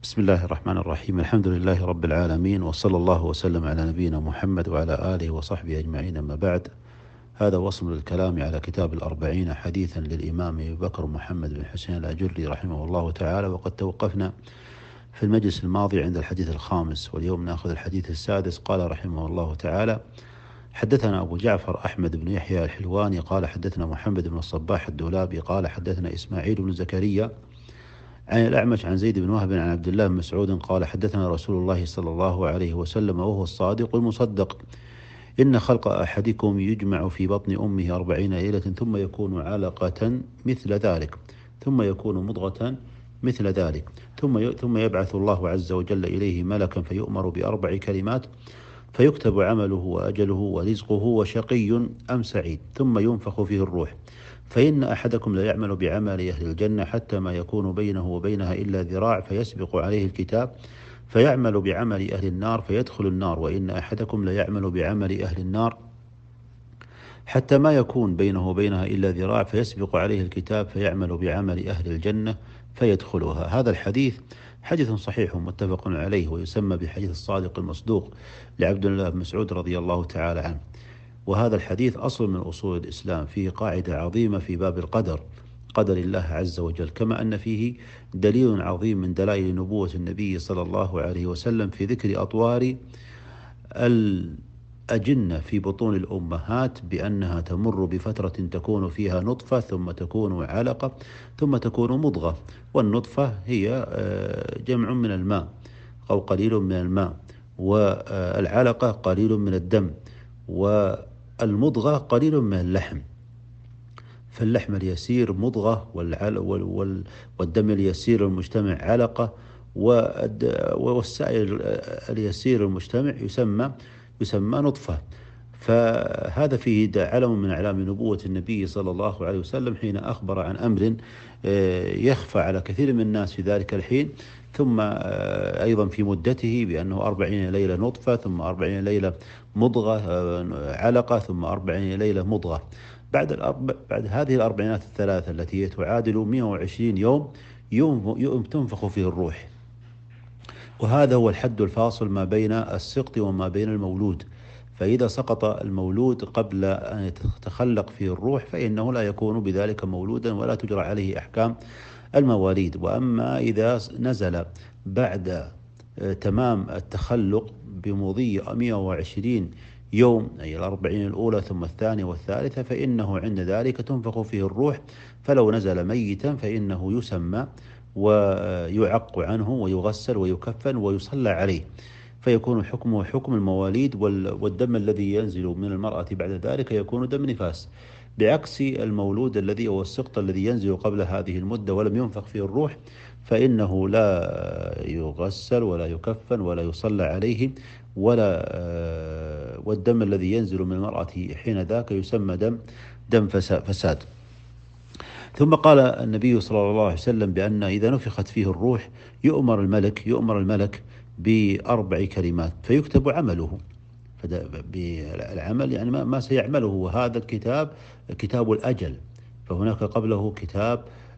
بسم الله الرحمن الرحيم. الحمد لله رب العالمين، وصلى الله وسلم على نبينا محمد وعلى آله وصحبه أجمعين. أما بعد، هذا وصل الكلام على كتاب الأربعين حديثا للإمام أبي بكر محمد بن حسين الأجري رحمه الله تعالى. وقد توقفنا في المجلس الماضي عند الحديث الخامس، واليوم نأخذ الحديث السادس. قال رحمه الله تعالى: حدثنا أبو جعفر أحمد بن يحيى الحلواني قال حدثنا محمد بن الصباح الدولابي قال حدثنا إسماعيل بن زكريا عن الأعمش عن زيد بن وهب عن عبد الله بن مسعود قال حدثنا رسول الله صلى الله عليه وسلم وهو الصادق المصدق: إن خلق أحدكم يجمع في بطن أمه 40 ليلة ثم يكون علقة مثل ذلك، ثم يكون مضغة مثل ذلك، ثم يبعث الله عز وجل إليه ملكا فيؤمر بأربع كلمات فيكتب عمله وأجله ورزقه وشقي أم سعيد، ثم ينفخ فيه الروح. فإن أحدكم لا يعمل بعمل أهل الجنة حتى ما يكون بينه وبينها إلا ذراع فيسبق عليه الكتاب فيعمل بعمل أهل النار فيدخل النار. وإن أحدكم لا يعمل بعمل أهل النار حتى ما يكون بينه وبينها إلا ذراع فيسبق عليه الكتاب فيعمل بعمل أهل الجنة فيدخلها. هذا الحديث حديث صحيح متفق عليه، ويسمى بحديث الصادق المصدوق لعبد الله بن مسعود رضي الله تعالى عنه. وهذا الحديث أصل من أصول الإسلام، فيه قاعدة عظيمة في باب القدر، قدر الله عز وجل، كما أن فيه دليل عظيم من دلائل نبوة النبي صلى الله عليه وسلم في ذكر أطوار الأجنة في بطون الأمهات، بأنها تمر بفترة تكون فيها نطفة ثم تكون علقة ثم تكون مضغة. والنطفة هي جمع من الماء أو قليل من الماء، والعلقة قليل من الدم، والمضغة قليل من اللحم. فاللحم اليسير مضغة، والدم اليسير المجتمع علقة، والسائل اليسير المجتمع يسمى نطفة. فهذا فيه علم من أعلام نبوة النبي صلى الله عليه وسلم حين أخبر عن أمر يخفى على كثير من الناس في ذلك الحين، ثم أيضا في مدته بأنه 40 ليلة نطفة، ثم 40 ليلة مضغة علقة، ثم 40 ليلة مضغة. بعد هذه الأربعينات الثلاثة التي تعادل 120 يوم تنفخ فيه الروح. وهذا هو الحد الفاصل ما بين السقط وما بين المولود. فإذا سقط المولود قبل أن يتخلق فيه الروح فإنه لا يكون بذلك مولودا ولا تجرى عليه أحكام المواليد. وأما إذا نزل بعد تمام التخلق بمضي 120 يوم، أي 40 الأولى ثم الثانية والثالثة، فإنه عند ذلك تنفخ فيه الروح. فلو نزل ميتا فإنه يسمى ويعق عنه ويغسل ويكفن ويصلى عليه، فيكون حكمه حكم المواليد. والدم الذي ينزل من المرأة بعد ذلك يكون دم نفاس، بعكس المولود الذي هو السقط الذي ينزل قبل هذه المدة ولم ينفخ فيه الروح، فإنه لا يغسل ولا يكفن ولا يصلى عليه والدم الذي ينزل من المرأة حين ذاك يسمى دم فساد. ثم قال النبي صلى الله عليه وسلم بأن إذا نفخت فيه الروح يؤمر الملك بأربع كلمات فيكتب عمله. بالعمل يعني ما سيعمله، وهذا الكتاب كتاب الأجل. فهناك قبله كتاب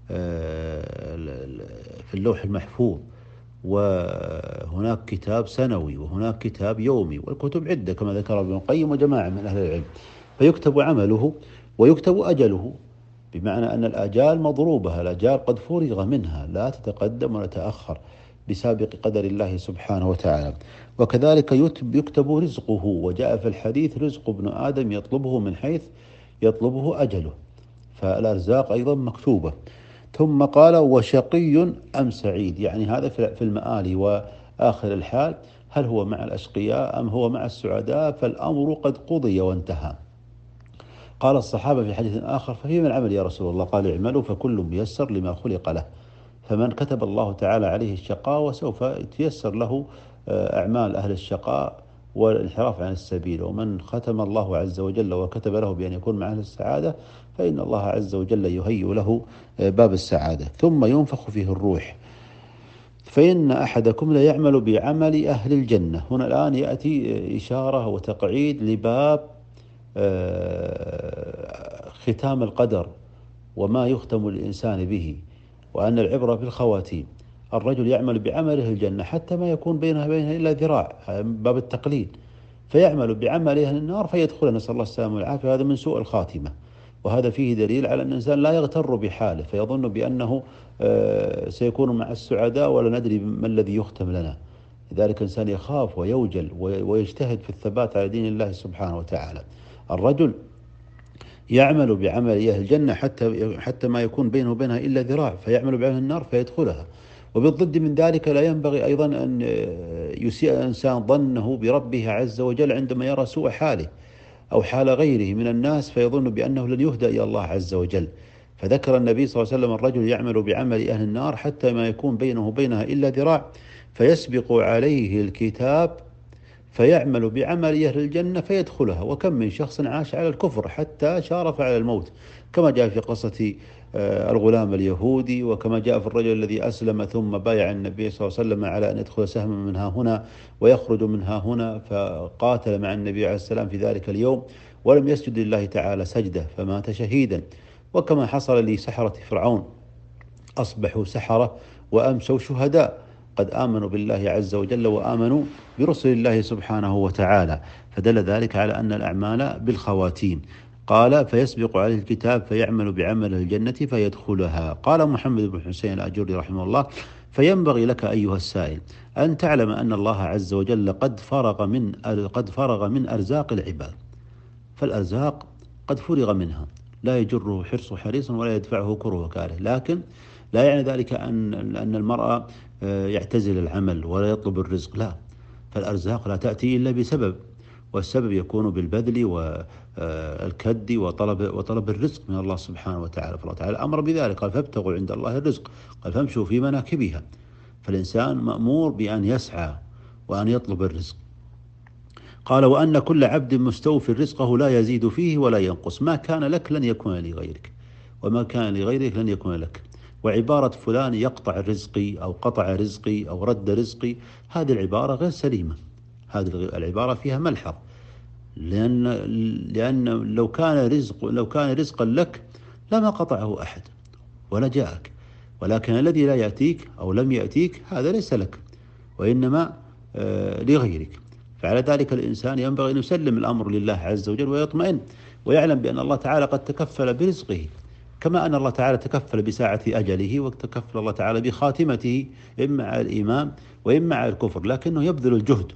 في اللوح المحفوظ، وهناك كتاب سنوي، وهناك كتاب يومي، والكتب عدة كما ذكر ابن القيم وجماعة من أهل العلم. فيكتب عمله ويكتب أجله، بمعنى أن الآجال مضروبة، الآجال قد فرغ منها لا تتقدم ولا تأخر بسابق قدر الله سبحانه وتعالى. وكذلك يكتب رزقه، وجاء في الحديث: رزق ابن آدم يطلبه من حيث يطلبه أجله. فالأرزاق أيضا مكتوبة. ثم قال: وشقي أم سعيد، يعني هذا في المآل وآخر الحال، هل هو مع الأشقياء أم هو مع السعداء؟ فالأمر قد قضي وانتهى. قال الصحابة في حديث آخر: ففيما العمل يا رسول الله؟ قال: اعملوا فكل ميسر لما خلق له. فمن كتب الله تعالى عليه الشقاء وسوف يتيسر له أعمال أهل الشقاء والانحراف عن السبيل. ومن ختم الله عز وجل وكتب له بأن يكون مع أهل السعادة فإن الله عز وجل يهيئ له باب السعادة. ثم ينفخ فيه الروح. فإن أحدكم لا يعمل بعمل أهل الجنة. هنا الآن يأتي إشارة وتقعيد لباب ختام القدر وما يختم الإنسان به، وأن العبرة بالخواتيم. الرجل يعمل بعمله الجنة حتى ما يكون بينها إلا ذراع، باب التقليل، فيعمل بعمل أهل النار فيدخل، نسأل الله السلامة والعافية. هذا من سوء الخاتمة، وهذا فيه دليل على أن الإنسان لا يغتر بحاله فيظن بأنه سيكون مع السعداء ولا ندري ما الذي يختم لنا. لذلك الإنسان يخاف ويوجل ويجتهد في الثبات على دين الله سبحانه وتعالى. الرجل يعمل بعمل أهل الجنة حتى ما يكون بينه وبينها إلا ذراع، فيعمل بعمل النار فيدخلها. وبالضد من ذلك لا ينبغي أيضا أن يسيء الإنسان ظنه بربه عز وجل عندما يرى سوء حاله أو حال غيره من الناس فيظن بأنه لن يهدى إلى الله عز وجل. فذكر النبي صلى الله عليه وسلم الرجل يعمل بعمل أهل النار حتى ما يكون بينه وبينها إلا ذراع، فيسبق عليه الكتاب فيعمل بعمل أهل الجنة فيدخلها. وكم من شخص عاش على الكفر حتى شارف على الموت، كما جاء في قصة الغلام اليهودي، وكما جاء في الرجل الذي أسلم ثم بايع النبي صلى الله عليه وسلم على أن يدخل سهما منها هنا ويخرج منها هنا، فقاتل مع النبي عليه السلام في ذلك اليوم ولم يسجد لله تعالى سجدة فمات شهيدا. وكما حصل لسحرة فرعون، أصبحوا سحرة وأمسوا شهداء، قد آمنوا بالله عز وجل وآمنوا برسل الله سبحانه وتعالى. فدل ذلك على أن الأعمال بالخواتيم. قال فيسبق عليه الكتاب فيعمل بعمل الجنة فيدخلها. قال محمد بن حسين الأجري رحمه الله: فينبغي لك أيها السائل أن تعلم أن الله عز وجل قد فرغ من أرزاق العباد، فالأرزاق قد فرغ منها، لا يجره حرص حريص ولا يدفعه كره كاره. لكن لا يعني ذلك أن المرأة يعتزل العمل ولا يطلب الرزق، لا، فالأرزاق لا تأتي إلا بسبب، والسبب يكون بالبذل والكد وطلب الرزق من الله سبحانه وتعالى. فالله تعالى أمر بذلك، قال: فابتغوا عند الله الرزق، قال: فامشوا في مناكبها. فالإنسان مأمور بأن يسعى وأن يطلب الرزق. قال: وأن كل عبد مستوفي رزقه لا يزيد فيه ولا ينقص، ما كان لك لن يكون لغيرك، وما كان لغيرك لن يكون لك. وعبارة فلان يقطع رزقي أو قطع رزقي أو رد رزقي، هذه العبارة غير سليمة، هذه العبارة فيها ملحظ، لأن لو كان رزقا لك لما قطعه أحد ولا جاءك، ولكن الذي لا يأتيك أو لم يأتيك هذا ليس لك وإنما لغيرك. فعلى ذلك الإنسان ينبغي أن يسلم الأمر لله عز وجل ويطمئن، ويعلم بأن الله تعالى قد تكفل برزقه، كما أن الله تعالى تكفل بساعة أجله، وتكفل الله تعالى بخاتمته إما على الإيمان وإما على الكفر، لكنه يبذل الجهد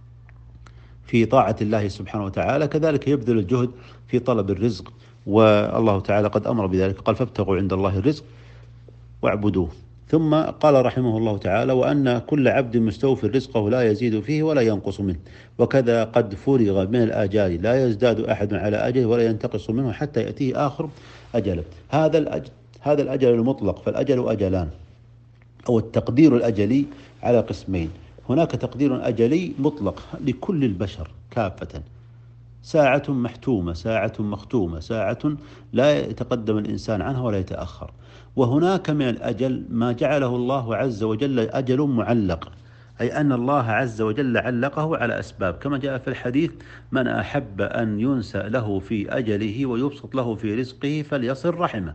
في طاعة الله سبحانه وتعالى، كذلك يبذل الجهد في طلب الرزق، والله تعالى قد أمر بذلك، قال: فابتغوا عند الله الرزق واعبدوه. ثم قال رحمه الله تعالى: وأن كل عبد مستوفي رزقه لا يزيد فيه ولا ينقص منه، وكذا قد فرغ من الآجال لا يزداد أحد على أجله ولا ينتقص منه حتى يأتيه آخر أجله. هذا الأجل المطلق، فالأجل أجلان، أو التقدير الأجلي على قسمين. هناك تقدير أجلي مطلق لكل البشر كافة، ساعة محتومة، ساعة مختومة، ساعة لا يتقدم الإنسان عنها ولا يتأخر. وهناك من الأجل ما جعله الله عز وجل أجل معلق، أي أن الله عز وجل علقه على أسباب، كما جاء في الحديث: من أحب أن ينسى له في أجله ويبسط له في رزقه فليصل رحمه.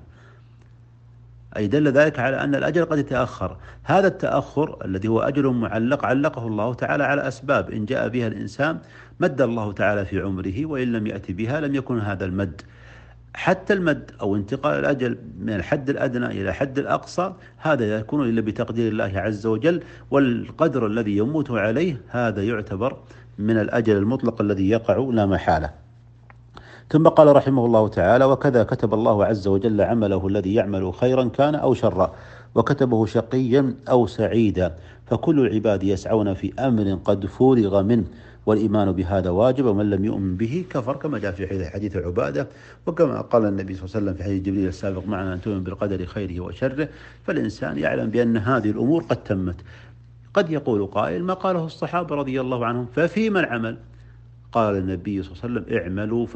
أي دل ذلك على أن الأجل قد يتأخر. هذا التأخر الذي هو أجل معلق علقه الله تعالى على أسباب، إن جاء بها الإنسان مد الله تعالى في عمره، وإن لم يأتي بها لم يكن هذا المد. حتى المد أو انتقال الأجل من الحد الأدنى إلى الحد الأقصى هذا لا يكون إلا بتقدير الله عز وجل، والقدر الذي يموت عليه هذا يعتبر من الأجل المطلق الذي يقع لا محالة. ثم قال رحمه الله تعالى: وكذا كتب الله عز وجل عمله الذي يعمل خيرا كان أو شرا، وكتبه شقيا أو سعيدا، فكل العباد يسعون في أمر قد فرغ منه، والإيمان بهذا واجب، ومن لم يؤمن به كفر، كما جاء في حديث عبادة، وكما قال النبي صلى الله عليه وسلم في حديث جبريل السابق معنا: أن تؤمن بالقدر خيره وشره. فالإنسان يعلم بأن هذه الأمور قد تمت. قد يقول قائل: ما قاله الصحابة رضي الله عنهم، ففيما العمل؟ قال النبي صلى الله عليه وسلم: اعملوا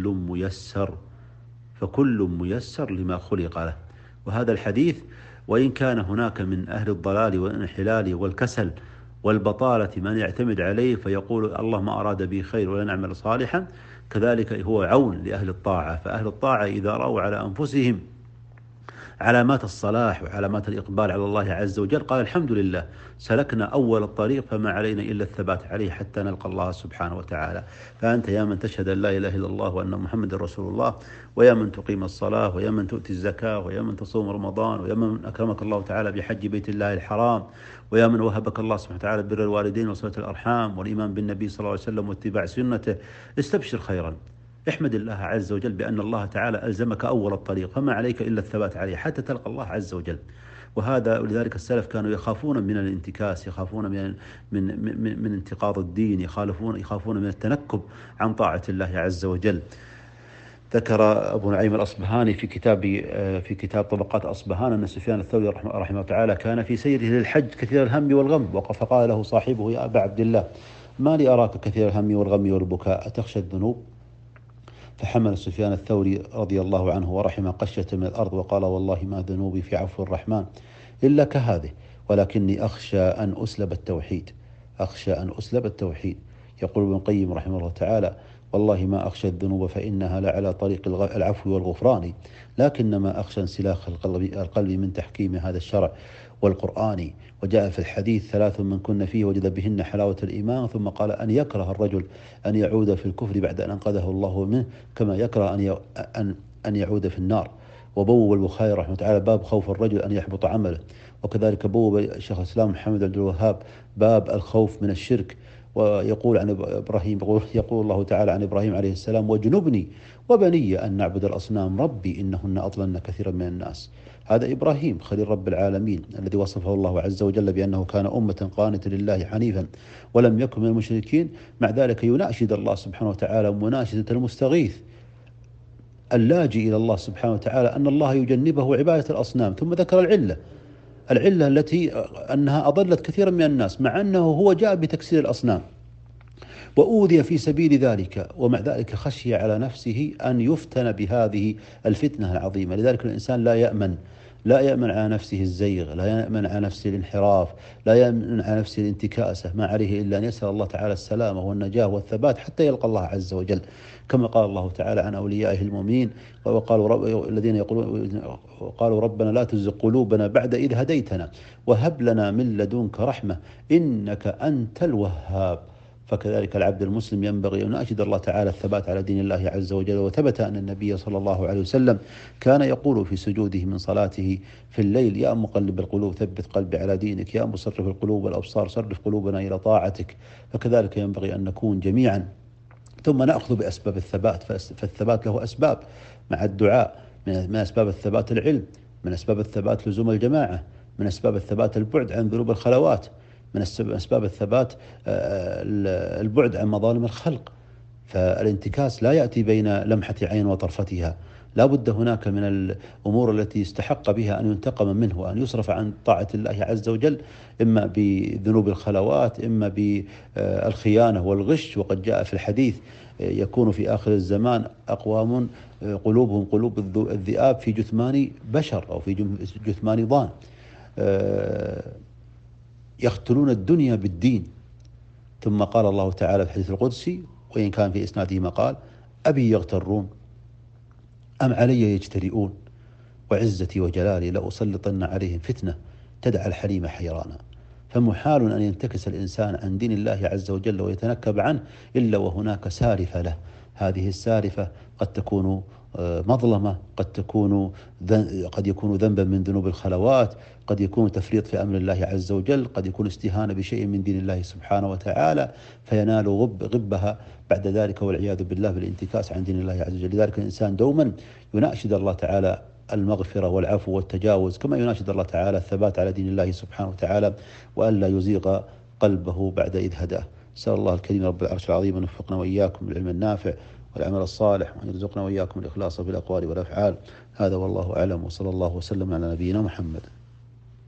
فكل ميسر لما خلق له. وهذا الحديث وإن كان هناك من أهل الضلال والانحلال والكسل والبطالة من يعتمد عليه فيقول: الله ما أراد به خير ولا نعمل صالحا، كذلك هو عون لأهل الطاعة. فأهل الطاعة إذا رأوا على أنفسهم علامات الصلاح وعلامات الإقبال على الله عز وجل، قال الحمد لله سلكنا أول الطريق فما علينا إلا الثبات عليه حتى نلقى الله سبحانه وتعالى. فأنت يا من تشهد أن لا إله إلا الله وأن محمد رسول الله، ويا من تقيم الصلاة، ويا من تؤتي الزكاة، ويا من تصوم رمضان، ويا من أكرمك الله تعالى بحج بيت الله الحرام، ويا من وهبك الله سبحانه وتعالى بر الوالدين وصلة الأرحام والإيمان بالنبي صلى الله عليه وسلم واتباع سنته، استبشر خيرا. احمد الله عز وجل بأن الله تعالى ألزمك أول الطريق، فما عليك إلا الثبات عليه حتى تلقى الله عز وجل. وهذا ولذلك السلف كانوا يخافون من الانتكاس، يخافون من انتقاض الدين، يخافون من التنكب عن طاعة الله عز وجل. ذكر أبو نعيم الأصبهاني في كتاب طبقات أصبهان أن سفيان الثوري رحمه الله تعالى كان في سيره للحج كثير الهم والغم، فقال له صاحبه: يا أبا عبد الله، ما لي أراك كثير الهم والغم والبكاء، أتخشى الذنوب؟ فحمل سفيان الثوري رضي الله عنه ورحمه قشة من الأرض وقال: والله ما ذنوبي في عفو الرحمن إلا كهذه، ولكني أخشى أن أسلب التوحيد، أخشى أن أسلب التوحيد. يقول ابن القيم رحمه الله تعالى: والله ما أخشى الذنوب فإنها لعلى طريق العفو والغفران، لكنما أخشى انسلاخ القلب من تحكيم هذا الشرع والقرآن. وجاء في الحديث: 3 من كن فيه وجد بهن حلاوة الإيمان، ثم قال: أن يكره الرجل أن يعود في الكفر بعد أن أنقذه الله منه، كما يكره أن يعود في النار. وبوب البخاري رحمه الله تعالى باب خوف الرجل أن يحبط عمله، وكذلك بوب شيخ الإسلام محمد عبد الوهاب باب الخوف من الشرك. ويقول عن إبراهيم، يقول الله تعالى عن إبراهيم عليه السلام: واجنبني وبني أن نعبد الأصنام ربي إنهن أضللن كثيرا من الناس. هذا إبراهيم خليل رب العالمين الذي وصفه الله عز وجل بأنه كان أمة قانتا لله حنيفا ولم يكن من المشركين، مع ذلك يناشد الله سبحانه وتعالى مناشدة المستغيث اللاجئ إلى الله سبحانه وتعالى أن الله يجنبه عبادة الأصنام. ثم ذكر العلة التي أنها أضلت كثيرا من الناس، مع أنه هو جاء بتكسير الأصنام وأوذي في سبيل ذلك، ومع ذلك خشي على نفسه أن يفتن بهذه الفتنة العظيمة. لذلك الإنسان لا يأمن على نفسه الزيغ، لا يأمن على نفسه الانحراف، لا يأمن على نفسه الانتكاسة، ما عليه إلا أن يسأل الله تعالى السلامة والنجاة والثبات حتى يلقى الله عز وجل، كما قال الله تعالى عن أوليائه المؤمنين: الذين قالوا ربنا لا تزغ قلوبنا بعد إذ هديتنا وهب لنا من لدنك رحمة إنك أنت الوهاب. فكذلك العبد المسلم ينبغي أن يناشد الله تعالى الثبات على دين الله عز وجل. وثبت أن النبي صلى الله عليه وسلم كان يقول في سجوده من صلاته في الليل: يا مقلب القلوب ثبت قلبي على دينك، يا مصرف القلوب والأبصار صرف قلوبنا إلى طاعتك. فكذلك ينبغي أن نكون جميعا، ثم نأخذ بأسباب الثبات، فالثبات له أسباب مع الدعاء. من أسباب الثبات العلم، من أسباب الثبات لزوم الجماعة، من أسباب الثبات البعد عن ذنوب الخلوات، من أسباب الثبات البعد عن مظالم الخلق. فالانتكاس لا يأتي بين لمحة عين وطرفتها، لا بد هناك من الأمور التي استحق بها أن ينتقم منه وأن يصرف عن طاعة الله عز وجل، إما بذنوب الخلوات، إما بالخيانة والغش. وقد جاء في الحديث: يكون في آخر الزمان أقوام قلوبهم قلوب الذئاب في جثمان بشر أو في جثمان ضان، يقتلون الدنيا بالدين. ثم قال الله تعالى في الحديث القدسي، وإن كان في إسناده مقال: أبي يغترون أم علي يجترئون وعزتي وجلالي لأسلطن عليهم فتنة تدعى الحليم حيرانا. فمحال أن ينتكس الإنسان عن دين الله عز وجل ويتنكب عنه إلا وهناك سالفة له. هذه السالفة قد تكون مظلمة، قد يكون ذنبا من ذنوب الخلوات، قد يكون تفريط في أمر الله عز وجل، قد يكون استهانة بشيء من دين الله سبحانه وتعالى، فينال غبها بعد ذلك والعياذ بالله بالانتكاس عن دين الله عز وجل. لذلك الإنسان دوما يناشد الله تعالى المغفرة والعفو والتجاوز، كما يناشد الله تعالى الثبات على دين الله سبحانه وتعالى، وأن لا يزيغ قلبه بعد إذ هداه. أسأل الله الكريم رب العرش العظيم أن يوفقنا وإياكم للعلم النافع والعمل الصالح، وأن يرزقنا وإياكم الإخلاص في الأقوال والأفعال. هذا والله أعلم، وصلى الله وسلم على نبينا محمد.